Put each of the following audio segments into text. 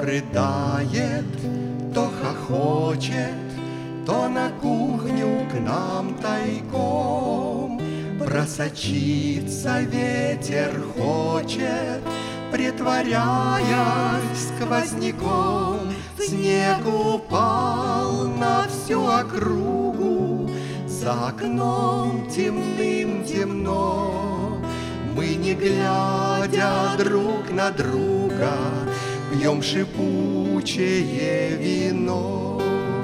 рыдает, то хохочет, то на кухню к нам тайком просочиться ветер хочет, притворяясь сквозняком. Снег упал на всю округу, за окном темным темно. Мы, не глядя друг на друга, пьем шипучее вино.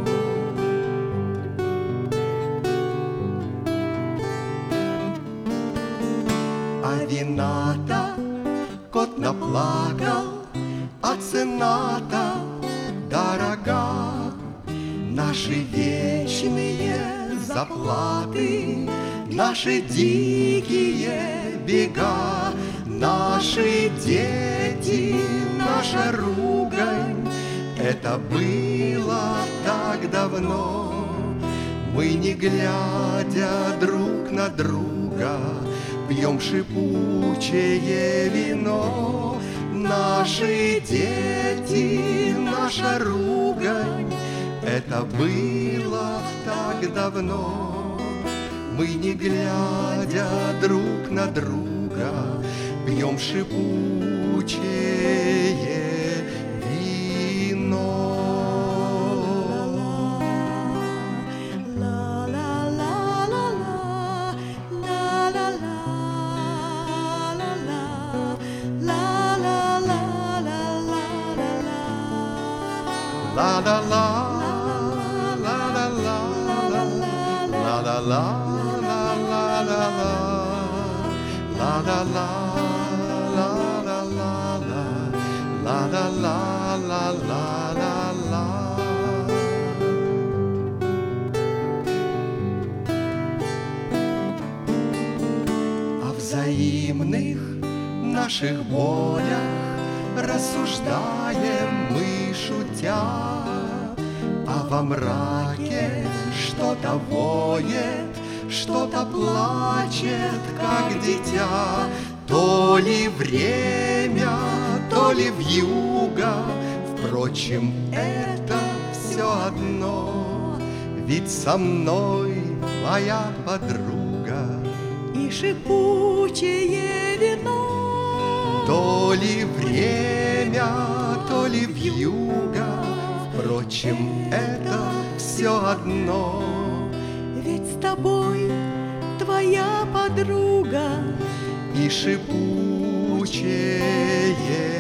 А вина-то кот наплакал, а цена-то дорога. Наши вечные заплаты, наши дикие бега, наши дети, наша ругань. Это было так давно. Мы, не глядя друг на друга, пьем шипучее вино. Наши дети, наша ругань. Это было так давно. Мы, не глядя друг на друга, пьем шипучее вино. La-la-la. La la la la la la la la la la la la la la la la la. О взаимных наших болях рассуждаем мы, шутя, а во мраке что-то воет, что-то плачет, как дитя. То ли время, то ли вьюга, впрочем, это все одно. Ведь со мной моя подруга и шипучее вино. То ли время, то ли вьюга, впрочем, это все одно. Ведь с тобой твоя подруга и шипучее